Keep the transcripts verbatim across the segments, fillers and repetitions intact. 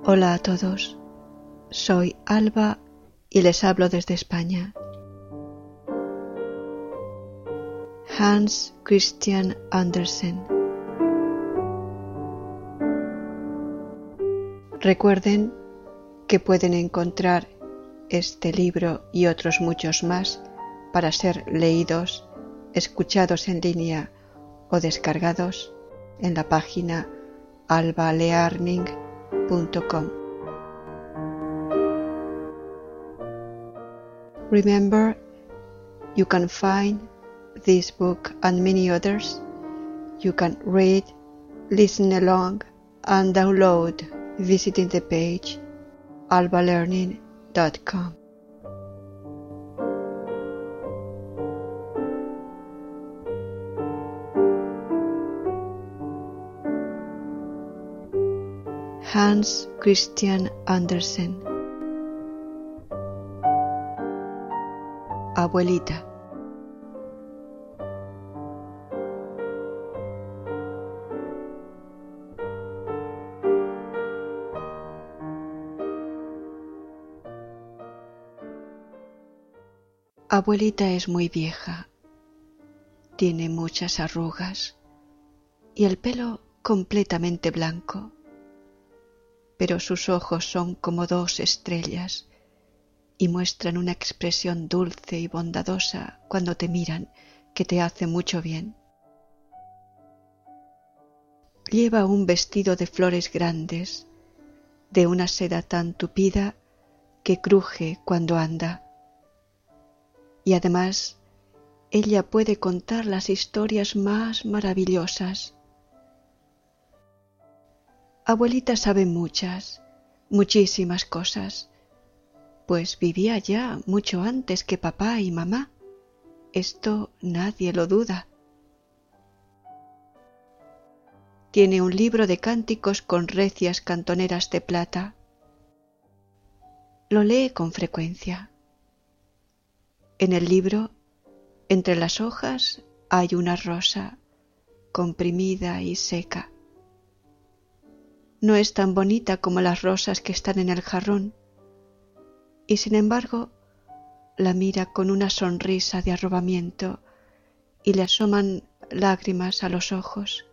Hola a todos, soy Alba y les hablo desde España. Hans Christian Andersen. Recuerden que pueden encontrar este libro y otros muchos más para ser leídos, escuchados en línea o descargados en la página alba learning punto com. Remember, you can find this book and many others. You can read, listen along, and download visiting the page alba learning dot com. Hans Christian Andersen. Abuelita. Abuelita es muy vieja, tiene muchas arrugas y el pelo completamente blanco, pero sus ojos son como dos estrellas y muestran una expresión dulce y bondadosa cuando te miran, que te hace mucho bien. Lleva un vestido de flores grandes, de una seda tan tupida que cruje cuando anda. Y además, ella puede contar las historias más maravillosas. Abuelita sabe muchas, muchísimas cosas, pues vivía ya mucho antes que papá y mamá. Esto nadie lo duda. Tiene un libro de cánticos con recias cantoneras de plata. Lo lee con frecuencia. En el libro, entre las hojas, hay una rosa, comprimida y seca. No es tan bonita como las rosas que están en el jarrón, y sin embargo la mira con una sonrisa de arrobamiento y le asoman lágrimas a los ojos.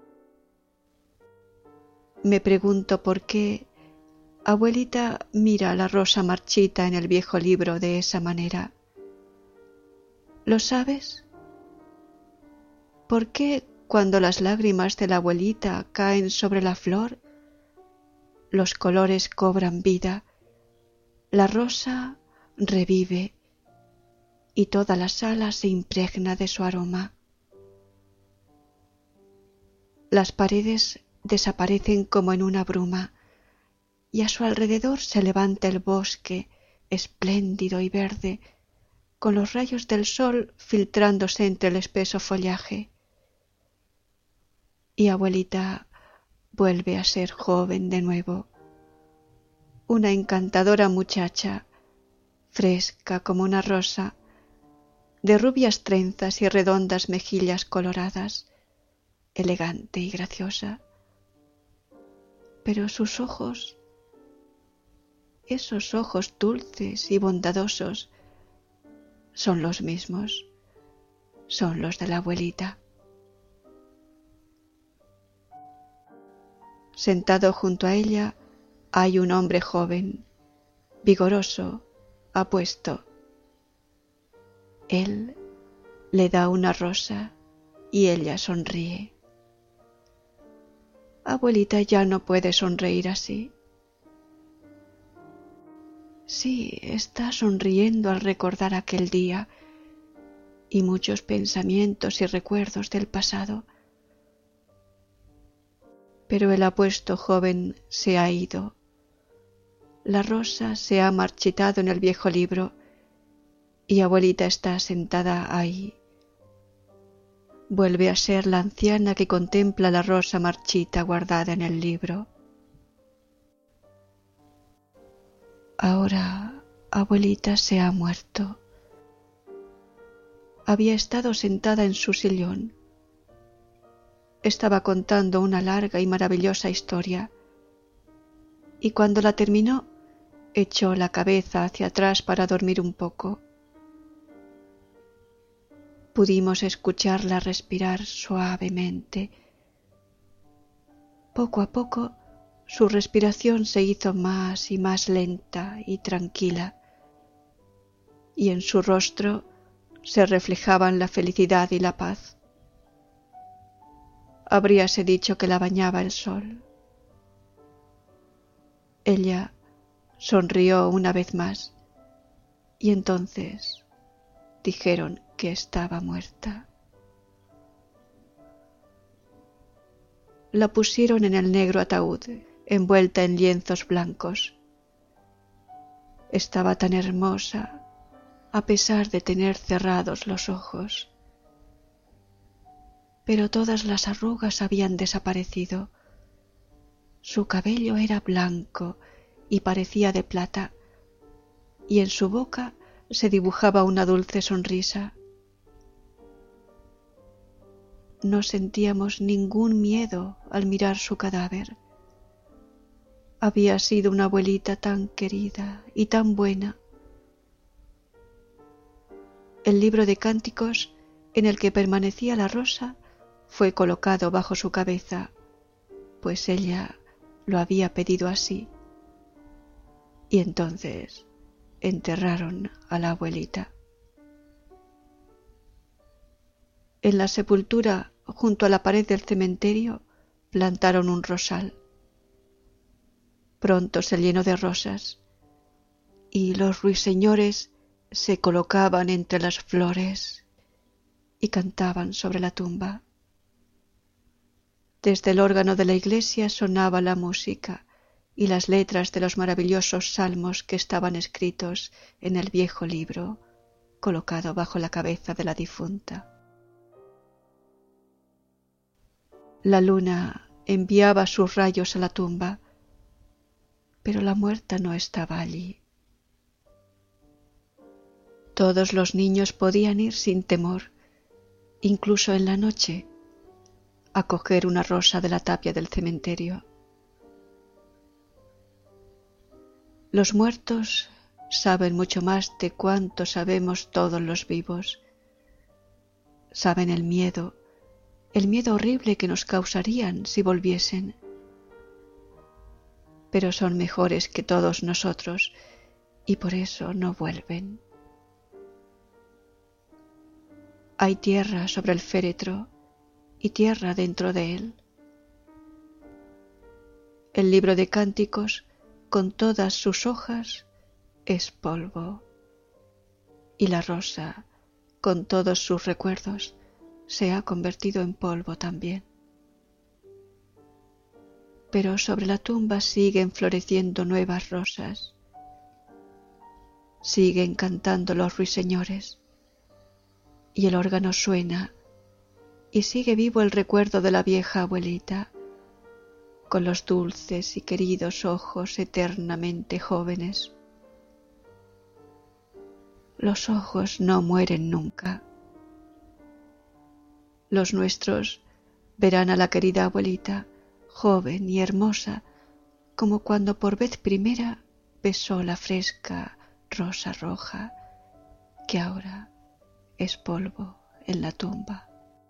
Me pregunto por qué abuelita mira a la rosa marchita en el viejo libro de esa manera. ¿Lo sabes? ¿Por qué cuando las lágrimas de la abuelita caen sobre la flor, los colores cobran vida, la rosa revive y toda la sala se impregna de su aroma? Las paredes desaparecen como en una bruma y a su alrededor se levanta el bosque espléndido y verde, con los rayos del sol filtrándose entre el espeso follaje. Y abuelita vuelve a ser joven de nuevo, una encantadora muchacha, fresca como una rosa, de rubias trenzas y redondas mejillas coloradas, elegante y graciosa. Pero sus ojos, esos ojos dulces y bondadosos, son los mismos, son los de la abuelita. Sentado junto a ella hay un hombre joven, vigoroso, apuesto. Él le da una rosa y ella sonríe. Abuelita ya no puede sonreír así. Sí, está sonriendo al recordar aquel día y muchos pensamientos y recuerdos del pasado. Pero el apuesto joven se ha ido. La rosa se ha marchitado en el viejo libro y abuelita está sentada ahí. Vuelve a ser la anciana que contempla la rosa marchita guardada en el libro. Ahora abuelita se ha muerto. Había estado sentada en su sillón. Estaba contando una larga y maravillosa historia y cuando la terminó, echó la cabeza hacia atrás para dormir un poco. Pudimos escucharla respirar suavemente. Poco a poco su respiración se hizo más y más lenta y tranquila, y en su rostro se reflejaban la felicidad y la paz. Habríase dicho que la bañaba el sol. Ella sonrió una vez más, y entonces dijeron que estaba muerta. La pusieron en el negro ataúd, envuelta en lienzos blancos. Estaba tan hermosa, a pesar de tener cerrados los ojos. Pero todas las arrugas habían desaparecido. Su cabello era blanco y parecía de plata, y en su boca se dibujaba una dulce sonrisa. No sentíamos ningún miedo al mirar su cadáver. Había sido una abuelita tan querida y tan buena. El libro de cánticos en el que permanecía la rosa fue colocado bajo su cabeza, pues ella lo había pedido así. Y entonces enterraron a la abuelita. En la sepultura, junto a la pared del cementerio, plantaron un rosal. Pronto se llenó de rosas, y los ruiseñores se colocaban entre las flores y cantaban sobre la tumba. Desde el órgano de la iglesia sonaba la música y las letras de los maravillosos salmos que estaban escritos en el viejo libro colocado bajo la cabeza de la difunta. La luna enviaba sus rayos a la tumba, pero la muerta no estaba allí. Todos los niños podían ir sin temor, incluso en la noche, a coger una rosa de la tapia del cementerio. Los muertos saben mucho más de cuanto sabemos todos los vivos. Saben el miedo, el miedo horrible que nos causarían si volviesen. Pero son mejores que todos nosotros y por eso no vuelven. Hay tierra sobre el féretro y tierra dentro de él. El libro de cánticos, con todas sus hojas, es polvo, y la rosa, con todos sus recuerdos, se ha convertido en polvo también. Pero sobre la tumba siguen floreciendo nuevas rosas, siguen cantando los ruiseñores, y el órgano suena, y sigue vivo el recuerdo de la vieja abuelita, con los dulces y queridos ojos eternamente jóvenes. Los ojos no mueren nunca. Los nuestros verán a la querida abuelita, joven y hermosa, como cuando por vez primera besó la fresca rosa roja, que ahora es polvo en la tumba.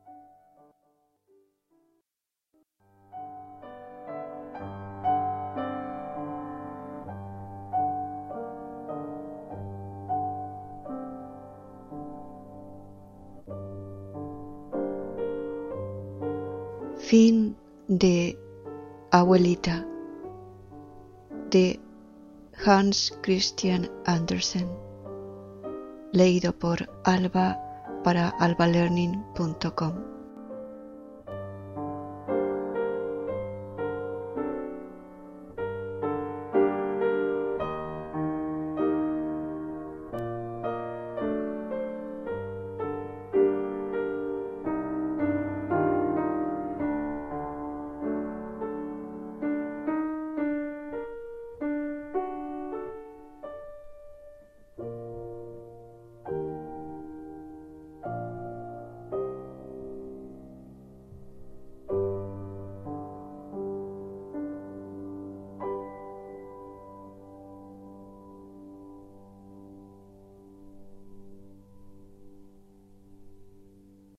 Fin de Abuelita de Hans Christian Andersen, leído por Alba para alba learning punto com.